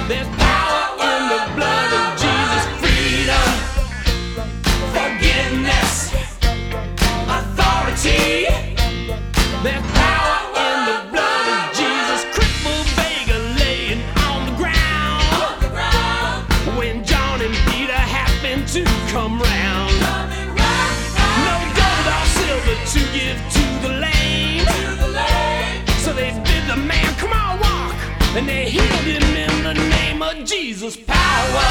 There's power in the blood of Jesus. Freedom, forgiveness, authority. There's power in the blood of Jesus. Crippled beggar laying on the ground. When John and Peter happened to come round. No gold or silver to give to the lame. So they bid the man, come on, walk. And they healed him in the name of Jesus. Power,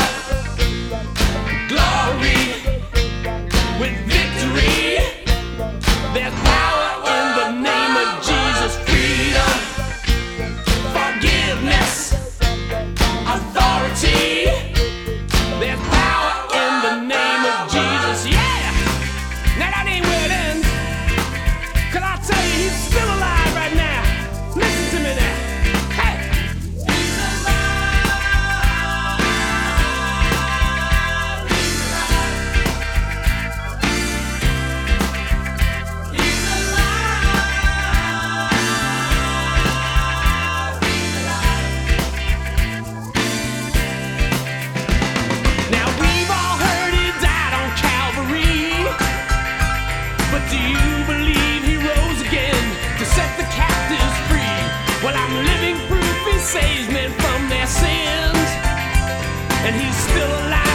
glory, with victory. There's power in the name of Jesus. Freedom, forgiveness, authority. There's power in the name of Jesus. Yeah! Now that ain't where it ends. 'Cause I'll tell you, he's still alive right now. Listen to me now. Hey! He's alive. He's alive. He's alive. He's alive. Now we've all heard he died on Calvary, but do you believe he rose again to set the captives free? Well, I'm living proof he saves men from their sins, and he's still alive.